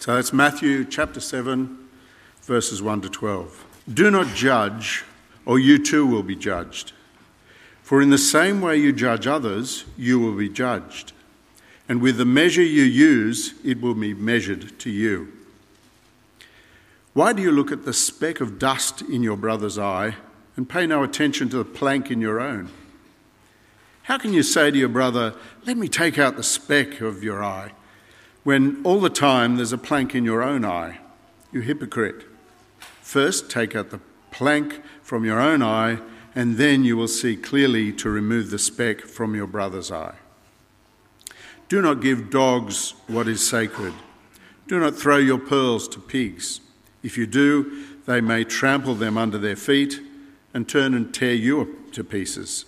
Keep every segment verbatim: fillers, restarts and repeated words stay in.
So that's Matthew chapter seven, verses one to twelve. Do not judge, or you too will be judged. For in the same way you judge others, you will be judged. And with the measure you use, it will be measured to you. Why do you look at the speck of dust in your brother's eye and pay no attention to the plank in your own? How can you say to your brother, let me take out the speck of your eye, when all the time there's a plank in your own eye? You hypocrite. First take out the plank from your own eye, and then you will see clearly to remove the speck from your brother's eye. Do not give dogs what is sacred. Do not throw your pearls to pigs. If you do, they may trample them under their feet and turn and tear you to pieces.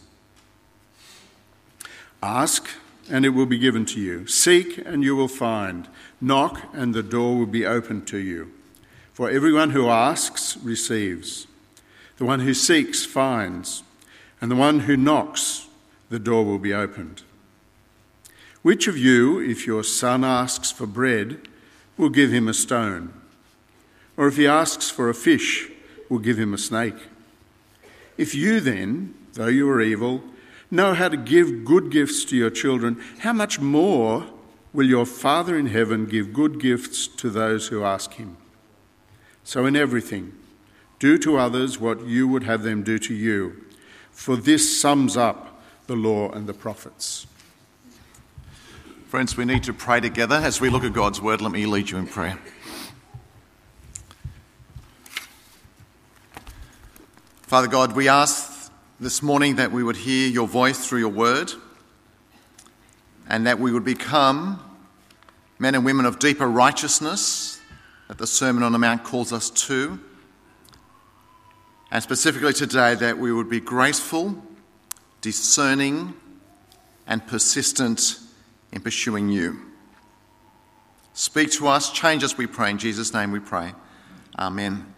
Ask, and it will be given to you. Seek, and you will find. Knock, and the door will be opened to you. For everyone who asks receives. The one who seeks finds. And the one who knocks, the door will be opened. Which of you, if your son asks for bread, will give him a stone? Or if he asks for a fish, will give him a snake? If you then, though you are evil, know how to give good gifts to your children, how much more will your Father in heaven give good gifts to those who ask him? So in everything, do to others what you would have them do to you, for this sums up the law and the prophets. Friends, we need to pray together. As we look at God's word, let me lead you in prayer. Father God, we ask this morning that we would hear your voice through your word, and that we would become men and women of deeper righteousness that the Sermon on the Mount calls us to. And specifically today, that we would be graceful, discerning, and persistent in pursuing you. Speak to us, change us, we pray. In Jesus' name we pray. Amen.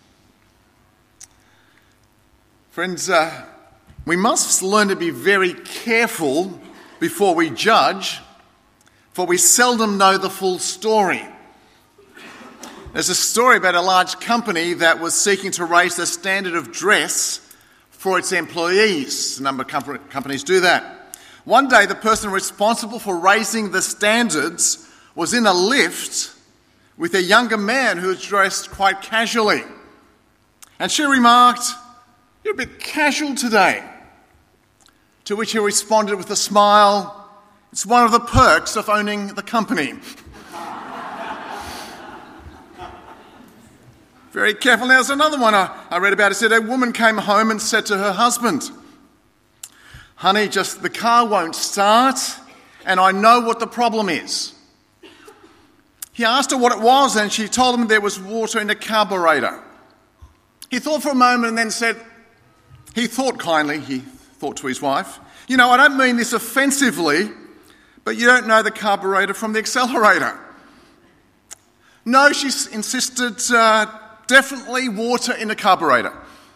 Friends, uh, we must learn to be very careful before we judge, for we seldom know the full story. There's a story about a large company that was seeking to raise the standard of dress for its employees. A number of com- companies do that. One day, the person responsible for raising the standards was in a lift with a younger man who was dressed quite casually. And she remarked, "You're a bit casual today." To which he responded with a smile, "It's one of the perks of owning the company." Very careful. Now, there's another one I, I read about. It said a woman came home and said to her husband, "Honey, just the car won't start, and I know what the problem is." He asked her what it was, and she told him there was water in the carburetor. He thought for a moment and then said, he thought kindly, he thought to his wife, "You know, I don't mean this offensively, but you don't know the carburetor from the accelerator." "No," she insisted, uh, "definitely water in the carburetor."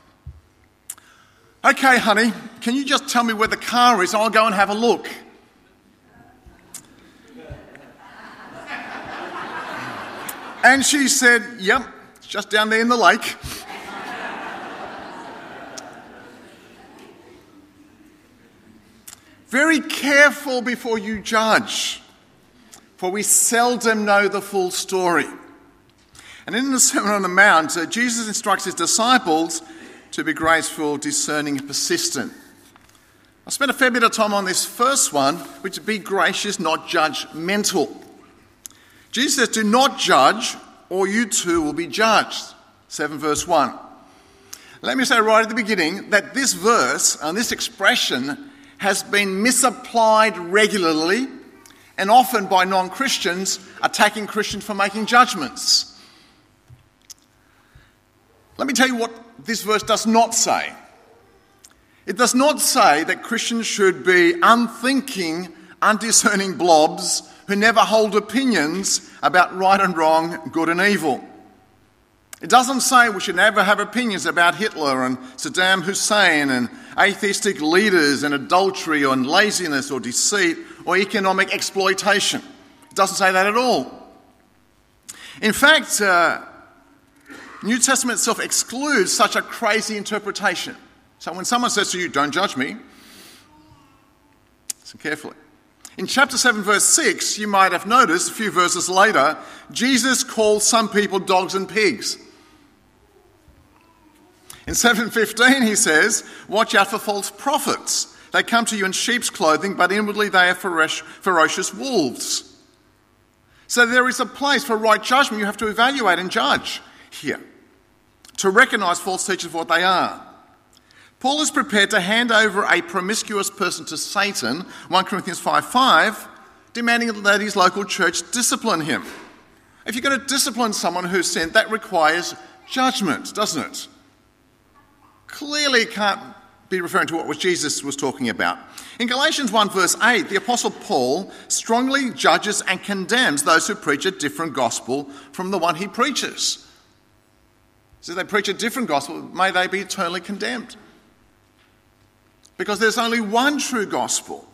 "Okay, honey, can you just tell me where the car is? I'll go and have a look." And she said, "Yep, it's just down there in the lake." Very careful before you judge, for we seldom know the full story. And in the Sermon on the Mount, uh, Jesus instructs his disciples to be graceful, discerning, and persistent. I spent a fair bit of time on this first one, which is be gracious, not judgmental. Jesus says, "Do not judge, or you too will be judged." seven verse one. Let me say right at the beginning that this verse and this expression has been misapplied regularly and often by non-Christians attacking Christians for making judgments. Let me tell you what this verse does not say. It does not say that Christians should be unthinking, undiscerning blobs who never hold opinions about right and wrong, good and evil. It doesn't say we should never have opinions about Hitler and Saddam Hussein and atheistic leaders and adultery or laziness or deceit or economic exploitation. It doesn't say that at all. In fact, uh, New Testament itself excludes such a crazy interpretation. So when someone says to you, don't judge me, listen carefully. In chapter seven, verse six, you might have noticed a few verses later, Jesus calls some people dogs and pigs. In seven fifteen, he says, watch out for false prophets. They come to you in sheep's clothing, but inwardly they are ferocious wolves. So there is a place for right judgment. You have to evaluate and judge here, to recognise false teachers for what they are. Paul is prepared to hand over a promiscuous person to Satan, First Corinthians five five, demanding that his local church discipline him. If you're going to discipline someone who's sinned, that requires judgment, doesn't it? Clearly can't be referring to what Jesus was talking about. In Galatians one verse eight, the Apostle Paul strongly judges and condemns those who preach a different gospel from the one he preaches. So if they preach a different gospel, may they be eternally condemned. Because there's only one true gospel.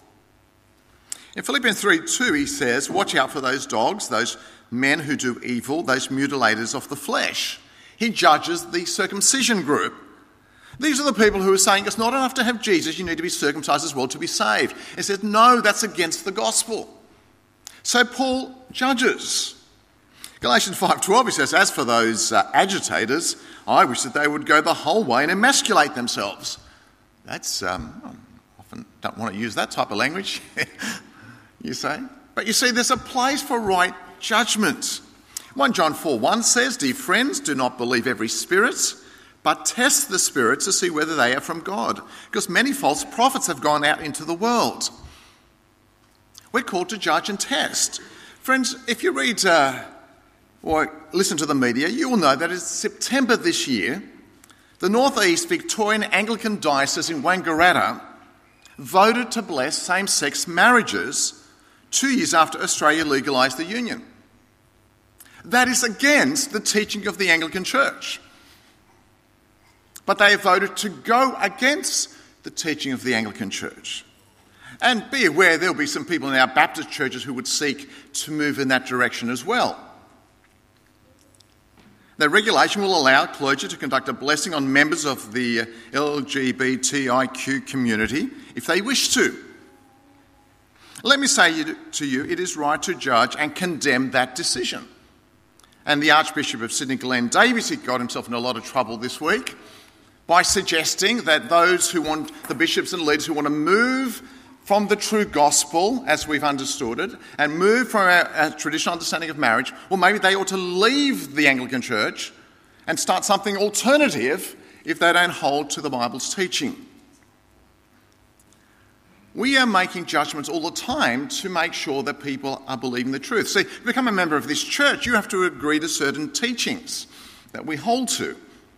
In Philippians three two, he says, watch out for those dogs, those men who do evil, those mutilators of the flesh. He judges the circumcision group. These are the people who are saying it's not enough to have Jesus, you need to be circumcised as well to be saved. He says, no, that's against the gospel. So Paul judges. Galatians five twelve, he says, as for those uh, agitators, I wish that they would go the whole way and emasculate themselves. That's, um, I often don't want to use that type of language, you say. But you see, there's a place for right judgment. First John four one says, dear friends, do not believe every spirit, but test the spirits to see whether they are from God, because many false prophets have gone out into the world. We're called to judge and test. Friends, if you read uh, or listen to the media, you will know that in September this year, the North East Victorian Anglican Diocese in Wangaratta voted to bless same-sex marriages two years after Australia legalised the union. That is against the teaching of the Anglican Church. But they have voted to go against the teaching of the Anglican Church. And be aware there will be some people in our Baptist churches who would seek to move in that direction as well. The regulation will allow clergy to conduct a blessing on members of the L G B T I Q community if they wish to. Let me say to you, it is right to judge and condemn that decision. And the Archbishop of Sydney, Glenn Davies, he got himself in a lot of trouble this week by suggesting that those who want, the bishops and leaders who want to move from the true gospel, as we've understood it, and move from our, our traditional understanding of marriage, well, maybe they ought to leave the Anglican Church and start something alternative if they don't hold to the Bible's teaching. We are making judgments all the time to make sure that people are believing the truth. See, to become a member of this church, you have to agree to certain teachings that we hold to.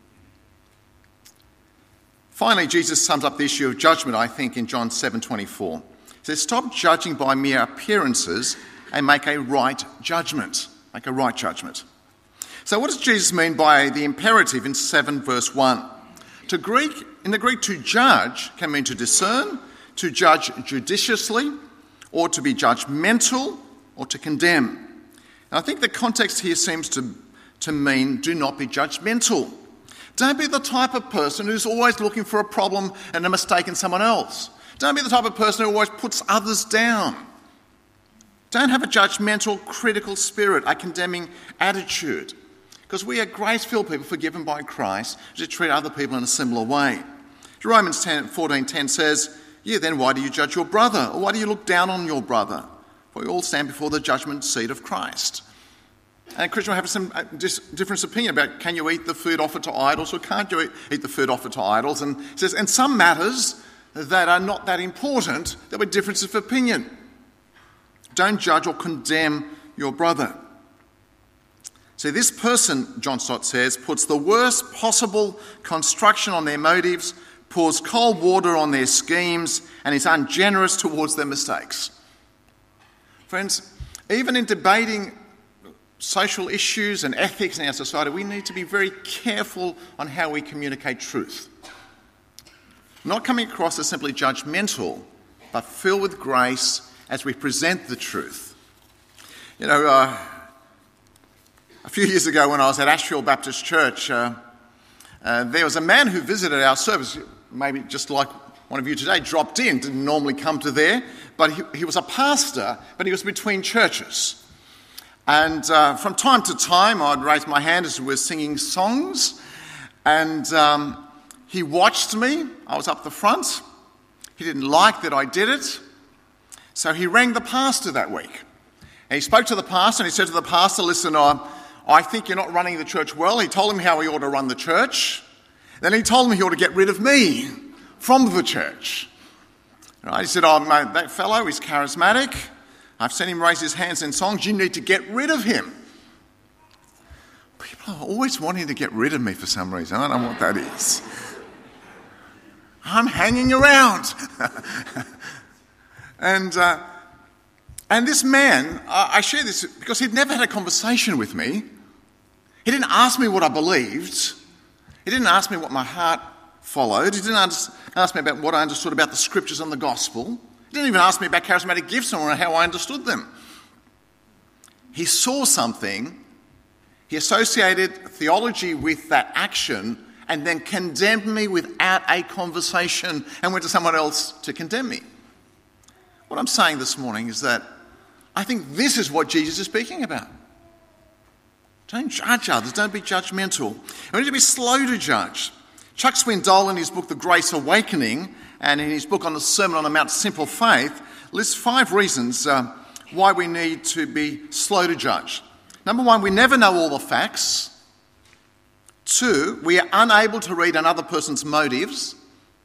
Finally, Jesus sums up the issue of judgment, I think, in John seven twenty-four. He says, stop judging by mere appearances and make a right judgment. Make a right judgment. So what does Jesus mean by the imperative in seven verse one? To Greek, in the Greek, to judge can mean to discern, to judge judiciously, or to be judgmental, or to condemn. And I think the context here seems to, to mean do not be judgmental. Don't be the type of person who's always looking for a problem and a mistake in someone else. Don't be the type of person who always puts others down. Don't have a judgmental, critical spirit, a condemning attitude. Because we are grace-filled people forgiven by Christ to treat other people in a similar way. Romans fourteen ten says, yeah, then why do you judge your brother? Or why do you look down on your brother? For we all stand before the judgment seat of Christ. And Christians will have some different opinion about can you eat the food offered to idols or can't you eat the food offered to idols. And it says, in some matters that are not that important, there will be differences of opinion. Don't judge or condemn your brother. See, this person, John Stott says, puts the worst possible construction on their motives, pours cold water on their schemes, and is ungenerous towards their mistakes. Friends, even in debating social issues and ethics in our society, we need to be very careful on how we communicate truth. Not coming across as simply judgmental, but filled with grace as we present the truth. You know, uh, A few years ago when I was at Ashfield Baptist Church, uh, uh, there was a man who visited our service, maybe just like one of you today, dropped in, didn't normally come to there, but he, he was a pastor, but he was between churches. And uh, from time to time, I'd raise my hand as we were singing songs, and um, he watched me. I was up the front. He didn't like that I did it, so he rang the pastor that week. And he spoke to the pastor, and he said to the pastor, listen, I, I think you're not running the church well. He told him how he ought to run the church. Then he told him he ought to get rid of me from the church. Right? He said, oh, mate, that fellow is charismatic. I've seen him raise his hands in songs. You need to get rid of him. People are always wanting to get rid of me for some reason. I don't know what that is. I'm hanging around. and uh, and this man, uh, I share this because he'd never had a conversation with me. He didn't ask me what I believed. He didn't ask me what my heart followed. He didn't ask me about what I understood about the scriptures and the gospel. He didn't even ask me about charismatic gifts or how I understood them. He saw something, he associated theology with that action, and then condemned me without a conversation and went to someone else to condemn me. What I'm saying this morning is that I think this is what Jesus is speaking about. Don't judge others, don't be judgmental. We need to be slow to judge. Chuck Swindoll, in his book The Grace Awakening, and in his book on the Sermon on the Mount, Simple Faith, lists five reasons uh, why we need to be slow to judge. Number one, we never know all the facts. Two, we are unable to read another person's motives.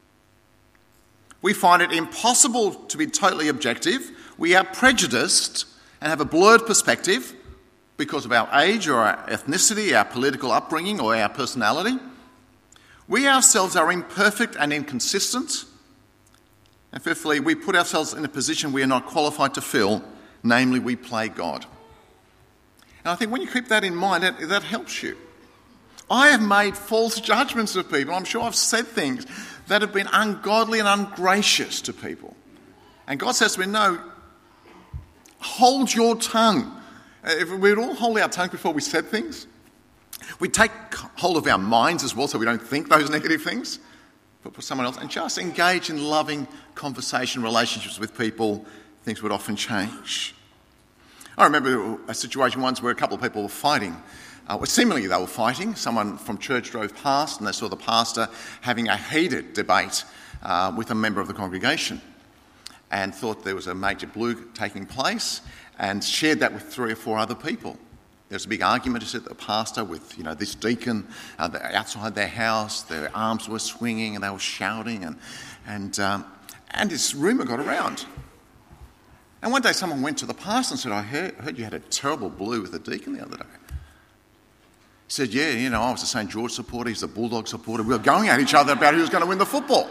We find it impossible to be totally objective. We are prejudiced and have a blurred perspective because of our age or our ethnicity, our political upbringing or our personality. We ourselves are imperfect and inconsistent. And fifthly, we put ourselves in a position we are not qualified to fill, namely we play God. And I think when you keep that in mind, that, that helps you. I have made false judgments of people. I'm sure I've said things that have been ungodly and ungracious to people. And God says to me, no, hold your tongue. If we'd all hold our tongue before we said things, we'd take hold of our minds as well so we don't think those negative things, but for someone else, and just engage in loving conversation, relationships with people, things would often change. I remember a situation once where a couple of people were fighting. Uh, well, seemingly they were fighting. Someone from church drove past and they saw the pastor having a heated debate uh, with a member of the congregation and thought there was a major blue taking place and shared that with three or four other people. There was a big argument, said the pastor with, you know, this deacon uh, outside their house. Their arms were swinging and they were shouting, and and um, and this rumour got around. And one day someone went to the pastor and said, I heard, heard you had a terrible blue with the deacon the other day. He said, yeah, you know, I was a Saint George supporter, he's a Bulldog supporter. We were going at each other about who was going to win the football.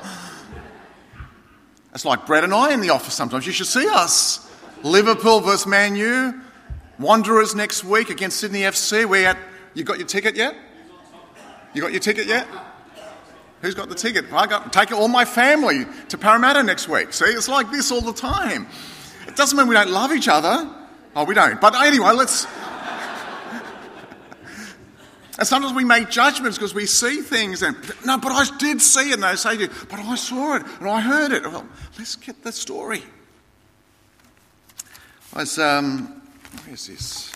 It's like Brett and I in the office sometimes. You should see us. Liverpool versus Man U. Wanderers next week against Sydney F C. We at, you got your ticket yet? You got your ticket yet? Who's got the ticket? I got take all my family to Parramatta next week. See, it's like this all the time. It doesn't mean we don't love each other. Oh, we don't. But anyway, let's... And sometimes we make judgments because we see things and, no, but I did see it. And they say to you, but I saw it and I heard it. Well, let's get the story. I was... Um, Where's this?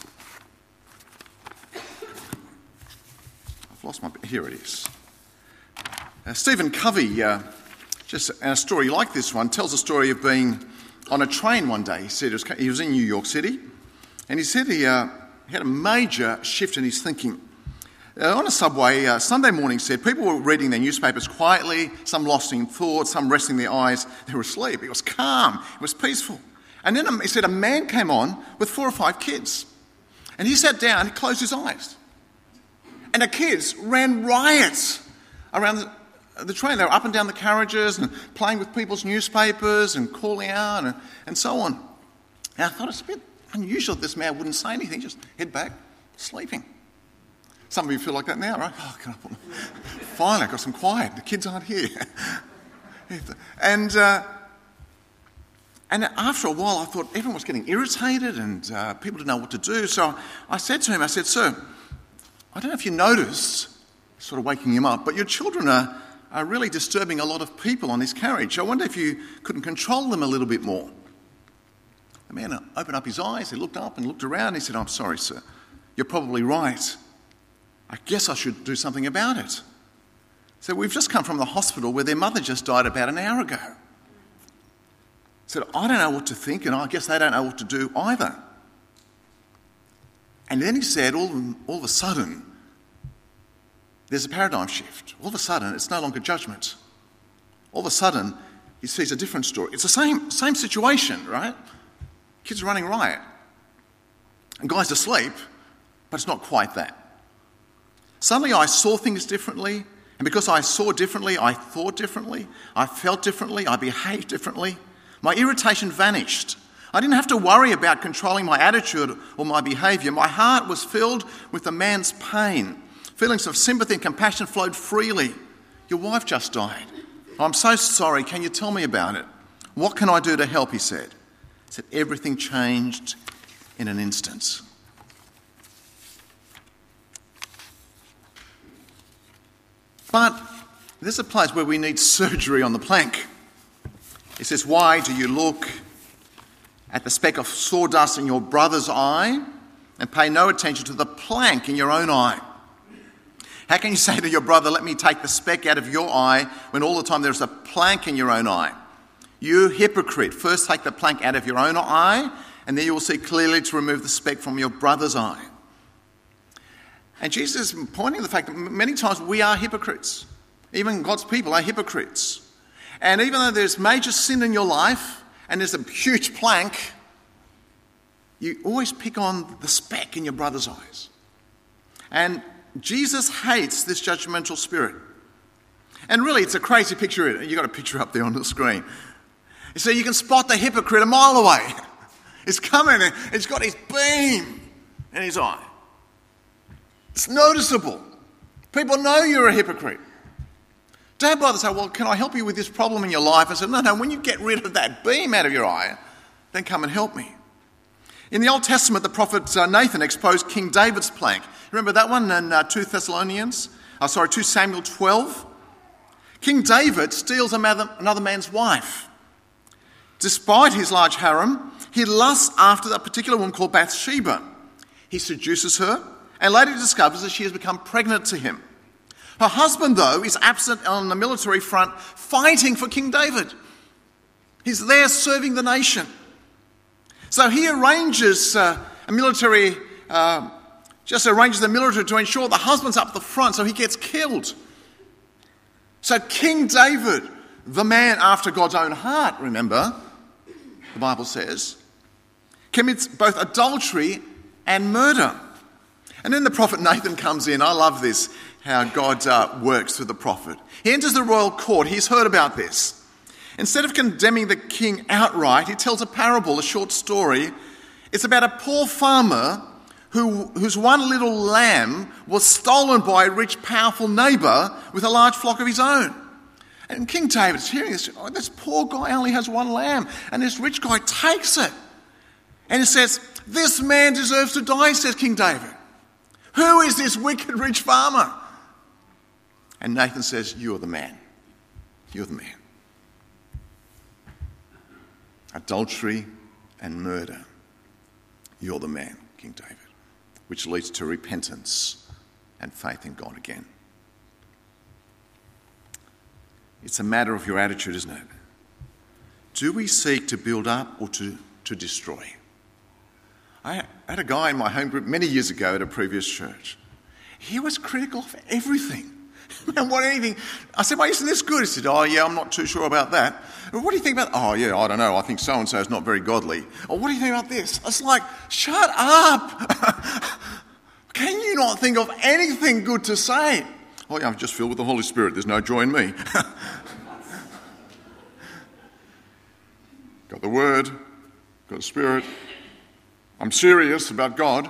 I've lost my... Here it is. Uh, Stephen Covey, uh, just a story like this one, tells a story of being on a train one day. He said it was, he was in New York City, and he said he, uh, he had a major shift in his thinking. Uh, on a subway, uh, Sunday morning, said people were reading their newspapers quietly, some lost in thought, some resting their eyes. They were asleep. It was calm. It was peaceful. And then he said a man came on with four or five kids. And he sat down, he closed his eyes. And the kids ran riot around the, the train. They were up and down the carriages and playing with people's newspapers and calling out and, and so on. And I thought it's a bit unusual that this man wouldn't say anything, just head back, sleeping. Some of you feel like that now, right? Oh, can I put my... Finally, I got some quiet. The kids aren't here. and... Uh, And after a while, I thought everyone was getting irritated and uh, people didn't know what to do. So I said to him, I said, sir, I don't know if you noticed, sort of waking him up, but your children are, are really disturbing a lot of people on this carriage. I wonder if you couldn't control them a little bit more. The man opened up his eyes, he looked up and looked around, and he said, I'm sorry, sir, you're probably right. I guess I should do something about it. So we've just come from the hospital where their mother just died about an hour ago. Said, I don't know what to think, and I guess they don't know what to do either. And then he said, all, all of a sudden, there's a paradigm shift. All of a sudden, it's no longer judgment. All of a sudden, he sees a different story. It's the same, same situation, right? Kids are running riot. And guys asleep, but it's not quite that. Suddenly I saw things differently, and because I saw differently, I thought differently, I felt differently, I behaved differently. My irritation vanished. I didn't have to worry about controlling my attitude or my behaviour. My heart was filled with the man's pain. Feelings of sympathy and compassion flowed freely. Your wife just died. I'm so sorry. Can you tell me about it? What can I do to help, he said. He said everything changed in an instant. But there's a place where we need surgery on the plank. It says, why do you look at the speck of sawdust in your brother's eye and pay no attention to the plank in your own eye? How can you say to your brother, let me take the speck out of your eye, when all the time there's a plank in your own eye? You hypocrite, first take the plank out of your own eye, and then you will see clearly to remove the speck from your brother's eye. And Jesus is pointing to the fact that many times we are hypocrites. Even God's people are hypocrites. And even though there's major sin in your life, and there's a huge plank, you always pick on the speck in your brother's eyes. And Jesus hates this judgmental spirit. And really, it's a crazy picture. You've got a picture up there on the screen. So you can spot the hypocrite a mile away. He's coming and he's got his beam in his eye. It's noticeable. People know you're a hypocrite. Don't bother say, well, can I help you with this problem in your life? I said, no, no, when you get rid of that beam out of your eye, then come and help me. In the Old Testament, the prophet Nathan exposed King David's plank. Remember that one in uh, two Thessalonians? Oh, sorry, two Samuel twelve? King David steals another, another man's wife. Despite his large harem, he lusts after a particular woman called Bathsheba. He seduces her and later discovers that she has become pregnant to him. Her husband, though, is absent on the military front fighting for King David. He's there serving the nation. So he arranges uh, a military, uh, just arranges the military to ensure the husband's up the front so he gets killed. So King David, the man after God's own heart, remember, the Bible says, commits both adultery and murder. And then the prophet Nathan comes in. I love this, how God uh, works through the prophet. He enters the royal court. He's heard about this. Instead of condemning the king outright, he tells a parable, a short story. It's about a poor farmer who, whose one little lamb was stolen by a rich, powerful neighbour with a large flock of his own. And King David's hearing this. Oh, this poor guy only has one lamb, and this rich guy takes it. And he says, this man deserves to die, says King David. Who is this wicked rich farmer? And Nathan says, you're the man. You're the man. Adultery and murder. You're the man, King David. Which leads to repentance and faith in God again. It's a matter of your attitude, isn't it? Do we seek to build up or to, to destroy? I had a guy in my home group many years ago at a previous church. He was critical of everything. And what anything? I said, well, isn't this good? He said, oh, yeah, I'm not too sure about that. Well, what do you think about, oh, yeah, I don't know. I think so-and-so is not very godly. Or what do you think about this? It's like, shut up. Can you not think of anything good to say? Oh, yeah, I'm just filled with the Holy Spirit. There's no joy in me. Got the Word, got the Spirit. I'm serious about God.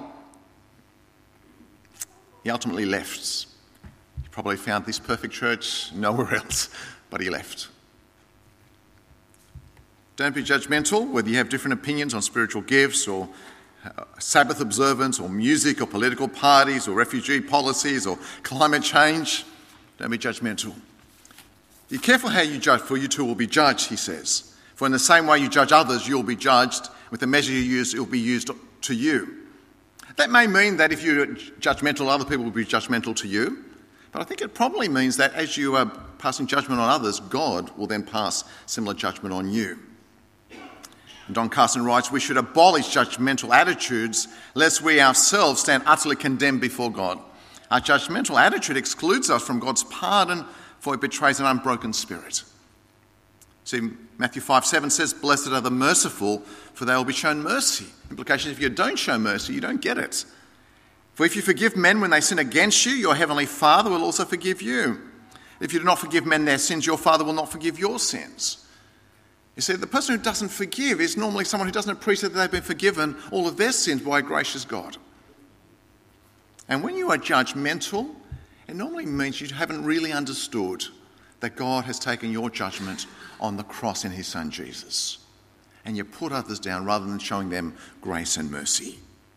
He ultimately left. He probably found this perfect church nowhere else, but he left. Don't be judgmental, whether you have different opinions on spiritual gifts or Sabbath observance or music or political parties or refugee policies or climate change. Don't be judgmental. Be careful how you judge, for you too will be judged, he says. For in the same way you judge others, you'll be judged. With the measure you use, it will be used to you. That may mean that if you're judgmental, other people will be judgmental to you. But I think it probably means that as you are passing judgment on others, God will then pass similar judgment on you. And Don Carson writes, we should abolish judgmental attitudes lest we ourselves stand utterly condemned before God. Our judgmental attitude excludes us from God's pardon, for it betrays an unbroken spirit. See, Matthew five seven says, blessed are the merciful, for they will be shown mercy. Implication, if you don't show mercy, you don't get it. For if you forgive men when they sin against you, your heavenly Father will also forgive you. If you do not forgive men their sins, your Father will not forgive your sins. You see, the person who doesn't forgive is normally someone who doesn't appreciate that they've been forgiven all of their sins by a gracious God. And when you are judgmental, it normally means you haven't really understood that God has taken your judgment on the cross in his Son Jesus. And you put others down rather than showing them grace and mercy.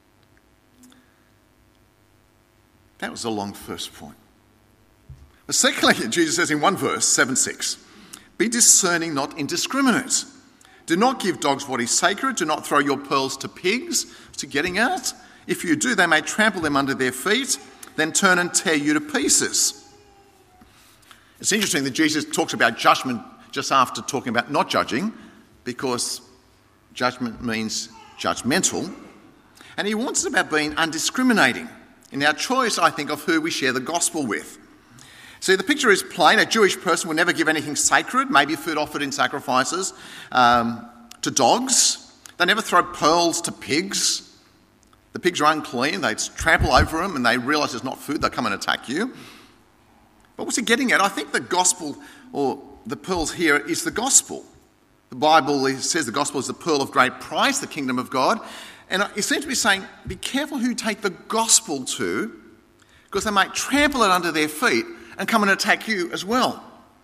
That was a long first point. But secondly, Jesus says in one verse, seven six, be discerning, not indiscriminate. Do not give dogs what is sacred. Do not throw your pearls to pigs. To getting at, if you do, they may trample them under their feet, then turn and tear you to pieces. It's interesting that Jesus talks about judgment just after talking about not judging, because judgment means judgmental. And he warns us about being undiscriminating in our choice, I think, of who we share the gospel with. See, the picture is plain. A Jewish person would never give anything sacred, maybe food offered in sacrifices, um, to dogs. They never throw pearls to pigs. The pigs are unclean. They trample over them and they realise it's not food. They'll come and attack you. But what's he getting at? I think the gospel, or the pearls here, is the gospel. The Bible says the gospel is the pearl of great price, the kingdom of God. And it seems to be saying, be careful who you take the gospel to, because they might trample it under their feet and come and attack you as well.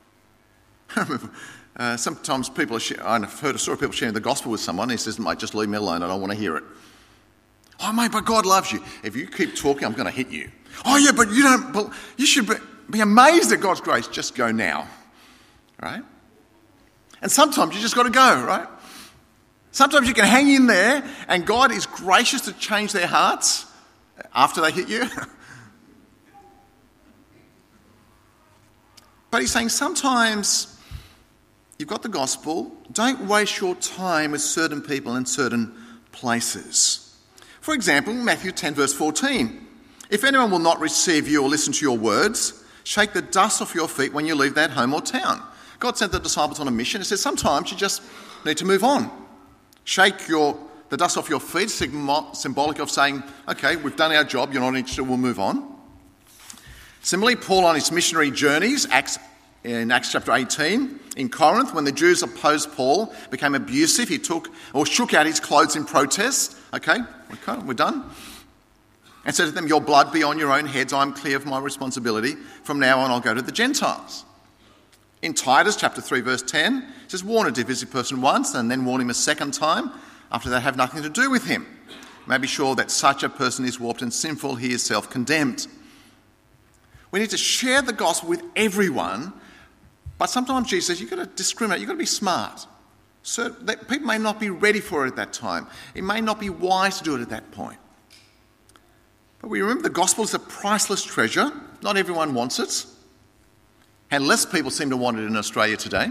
uh, sometimes people, are sh- I've heard a story of people sharing the gospel with someone, and he says, mate, just leave me alone, I don't want to hear it. Oh, mate, but God loves you. If you keep talking, I'm going to hit you. Oh, yeah, but you don't, but you should be, be amazed at God's grace. Just go now, right? And sometimes you just got to go, right? Sometimes you can hang in there, and God is gracious to change their hearts after they hit you. But he's saying sometimes you've got the gospel, don't waste your time with certain people in certain places. For example, Matthew ten verse fourteen. If anyone will not receive you or listen to your words, shake the dust off your feet when you leave that home or town. God sent the disciples on a mission. He says sometimes you just need to move on. Shake your the dust off your feet, symbolic of saying, okay, we've done our job, you're not interested, we'll move on. Similarly, Paul on his missionary journeys, Acts, in Acts chapter eighteen, in Corinth, when the Jews opposed Paul, became abusive, he took or shook out his clothes in protest. Okay, okay, we're done. And said to them, your blood be on your own heads, I'm clear of my responsibility. From now on, I'll go to the Gentiles. In Titus chapter three, verse ten, it says, warn a divisive person once and then warn him a second time. After that, have nothing to do with him. You may be sure that such a person is warped and sinful, he is self-condemned. We need to share the gospel with everyone, but sometimes Jesus says you've got to discriminate, you've got to be smart. So that people may not be ready for it at that time. It may not be wise to do it at that point. But we remember the gospel is a priceless treasure. Not everyone wants it. And less people seem to want it in Australia today.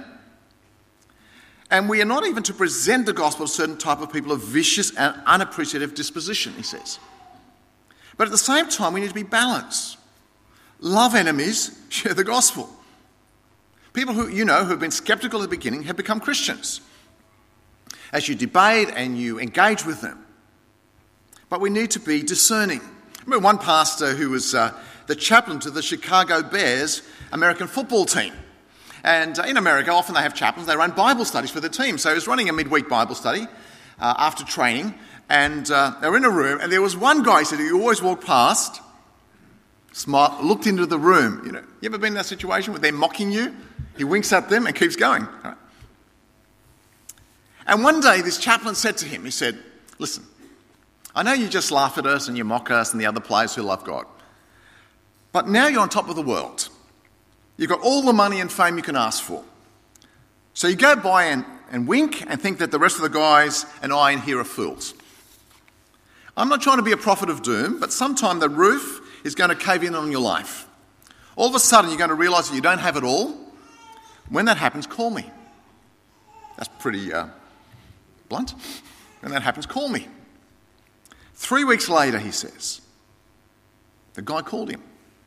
And we are not even to present the gospel to a certain type of people of vicious and unappreciative disposition, he says. But at the same time, we need to be balanced. Love enemies, share the gospel. People who you know who have been sceptical at the beginning have become Christians as you debate and you engage with them. But we need to be discerning. I remember one pastor who was uh, the chaplain to the Chicago Bears American football team. And uh, in America, often they have chaplains, they run Bible studies for the team. So he was running a midweek Bible study uh, after training, and uh, they were in a room, and there was one guy, he said, who always walked past, smiled, looked into the room. You know, you ever been in that situation where they're mocking you? He winks at them and keeps going. Right? And one day this chaplain said to him, he said, listen, I know you just laugh at us and you mock us and the other players who love God. But now you're on top of the world. You've got all the money and fame you can ask for. So you go by and, and wink and think that the rest of the guys and I in here are fools. I'm not trying to be a prophet of doom, but sometime the roof is going to cave in on your life. All of a sudden you're going to realise that you don't have it all. When that happens, call me. That's pretty uh, blunt. When that happens, call me. Three weeks later, he says, the guy called him.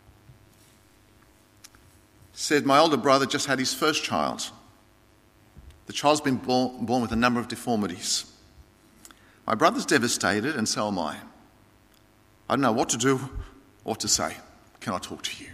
Said, my older brother just had his first child. The child's been born, born with a number of deformities. My brother's devastated, and so am I. I don't know what to do or what to say. Can I talk to you?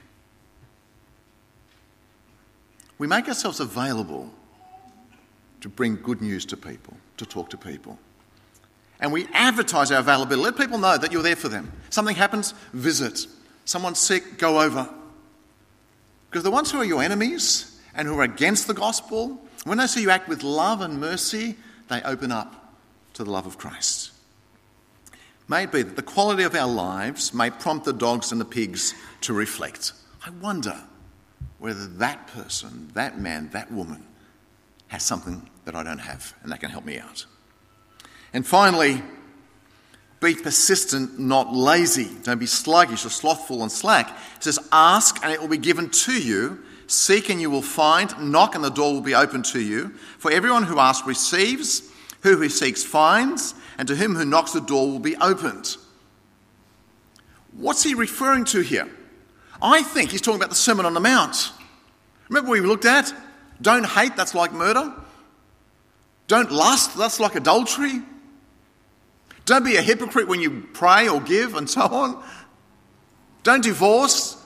We make ourselves available to bring good news to people, to talk to people. And we advertise our availability. Let people know that you're there for them. Something happens, visit. Someone's sick, go over. Because the ones who are your enemies and who are against the gospel, when they see you act with love and mercy, they open up to the love of Christ. May it be that the quality of our lives may prompt the dogs and the pigs to reflect. I wonder whether that person, that man, that woman has something that I don't have and that can help me out. And finally, be persistent, not lazy. Don't be sluggish or slothful and slack. It says, ask and it will be given to you. Seek and you will find. Knock and the door will be opened to you. For everyone who asks receives. Who who seeks finds. And to him who knocks the door will be opened. What's he referring to here? I think he's talking about the Sermon on the Mount. Remember what we looked at? Don't hate, that's like murder. Don't lust, that's like adultery. Don't be a hypocrite when you pray or give and so on. Don't divorce,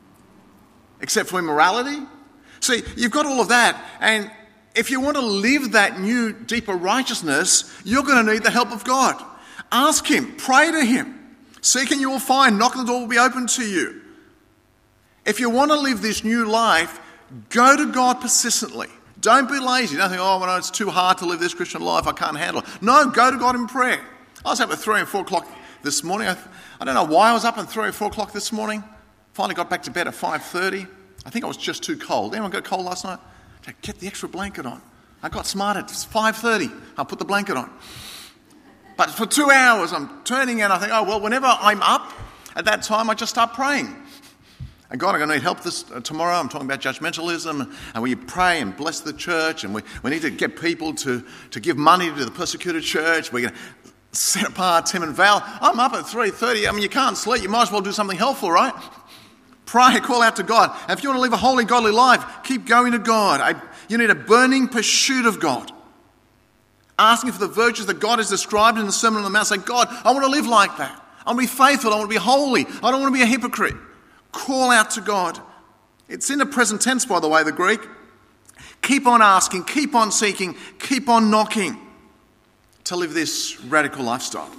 except for immorality. See, you've got all of that, and if you want to live that new, deeper righteousness, you're going to need the help of God. Ask him, pray to him. Seek and you will find, knock and the door will be open to you. If you want to live this new life, go to God persistently. Don't be lazy. Don't think, oh, well, no, it's too hard to live this Christian life, I can't handle it. No, go to God in prayer. I was up at three and four o'clock this morning. I, I don't know why I was up at three or four o'clock this morning. Finally got back to bed at five thirty. I think I was just too cold. Anyone got cold last night? Get the extra blanket on. I got smart at five thirty. I'll put the blanket on. But for two hours, I'm turning and I think, oh, well, whenever I'm up at that time, I just start praying. And God, I'm going to need help this uh, tomorrow. I'm talking about judgmentalism. And we pray and bless the church. And we, we need to get people to, to give money to the persecuted church. We're going to set apart Tim and Val. I'm up at three thirty. I mean, you can't sleep. You might as well do something helpful, right? Pray, call out to God. And if you want to live a holy, godly life, keep going to God. I, you need a burning pursuit of God. Asking for the virtues that God has described in the Sermon on the Mount. Say, God, I want to live like that. I want to be faithful. I want to be holy. I don't want to be a hypocrite. Call out to God. It's in the present tense, by the way, the Greek. Keep on asking, keep on seeking, keep on knocking to live this radical lifestyle.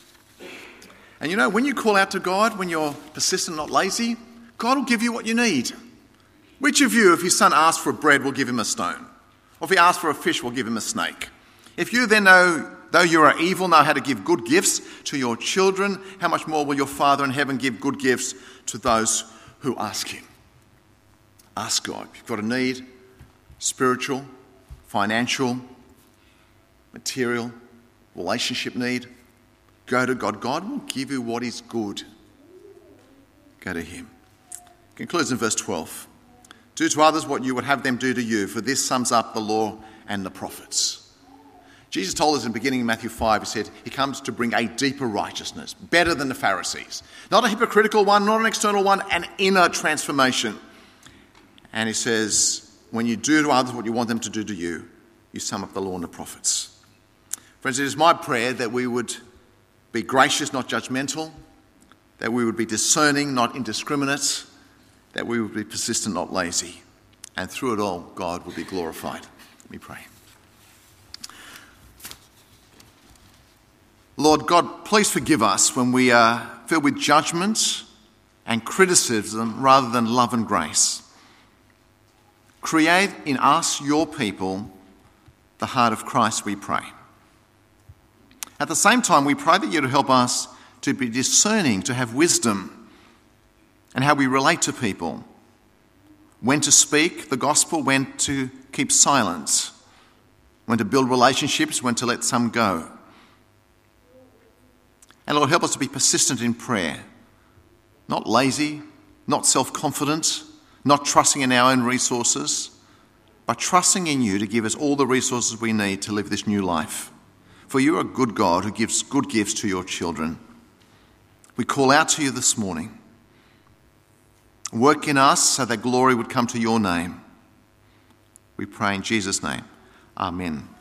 And you know, when you call out to God, when you're persistent, not lazy, God will give you what you need. Which of you, if his son asks for bread, will give him a stone? Or if he asks for a fish, will give him a snake? If you then know, though you are evil, know how to give good gifts to your children, how much more will your Father in heaven give good gifts to those who ask him? Ask God. If you've got a need, spiritual, financial, material, relationship need, go to God. God will give you what is good. Go to him. Concludes in verse twelve. Do to others what you would have them do to you, for this sums up the law and the prophets. Jesus told us in the beginning of Matthew five, he said, he comes to bring a deeper righteousness, better than the Pharisees. Not a hypocritical one, not an external one, an inner transformation. And he says, when you do to others what you want them to do to you, you sum up the law and the prophets. Friends, it is my prayer that we would be gracious, not judgmental, that we would be discerning, not indiscriminate, that we would be persistent, not lazy. And through it all, God will be glorified. Let me pray. Lord God, please forgive us when we are filled with judgment and criticism rather than love and grace. Create in us, your people, the heart of Christ, we pray. At the same time, we pray that you to help us to be discerning, to have wisdom, and how we relate to people. When to speak the gospel, when to keep silence, when to build relationships, when to let some go. And Lord, help us to be persistent in prayer, not lazy, not self-confident, not trusting in our own resources, but trusting in you to give us all the resources we need to live this new life. For you are a good God who gives good gifts to your children. We call out to you this morning. Work in us so that glory would come to your name. We pray in Jesus' name. Amen.